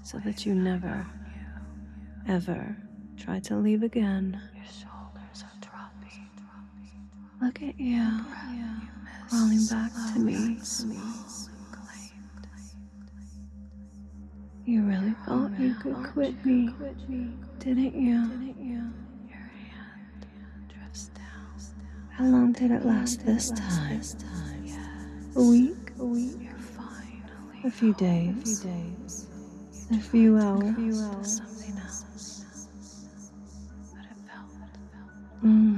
so that you never, ever try to leave again. Your shoulders are dropping. Look at you, crawling back to me. You really thought you could quit me, didn't you? Your hand drifts down. How long did it last this time? Yes. A week? You're finally A few going. days? You A few tried to hours? go to something else, but it felt